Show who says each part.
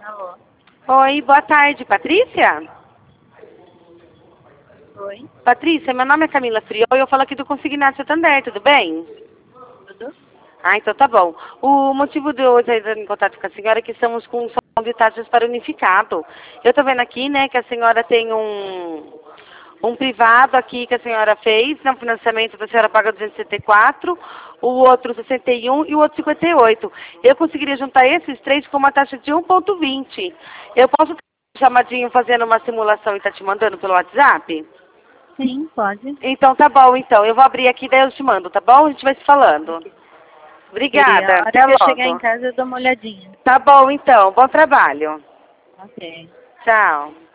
Speaker 1: Alô?
Speaker 2: Oi, boa tarde, Patrícia?
Speaker 1: Oi?
Speaker 2: Patrícia, meu nome é Camila Friol e eu falo aqui do Consignado Santander, tudo bem?
Speaker 1: Tudo?
Speaker 2: Ah, então tá bom. O motivo de hoje entrar em contato com a senhora é que estamos com um salão de taxas para unificado. Eu tô vendo aqui, né, que a senhora tem um privado aqui que a senhora fez, no financiamento a senhora paga 264, o outro 61 e o outro 58. Eu conseguiria juntar esses três com uma taxa de 1,20. Eu posso ter um chamadinho fazendo uma simulação e tá te mandando pelo WhatsApp?
Speaker 1: Sim, pode.
Speaker 2: Então tá bom, então. Eu vou abrir aqui, daí eu te mando, tá bom? A gente vai se falando.
Speaker 1: E a
Speaker 2: Obrigada,
Speaker 1: hora
Speaker 2: até
Speaker 1: que eu chegar em
Speaker 2: logo.
Speaker 1: casa eu dou uma olhadinha.
Speaker 2: Tá bom, então. Bom trabalho.
Speaker 1: Ok.
Speaker 2: Tchau.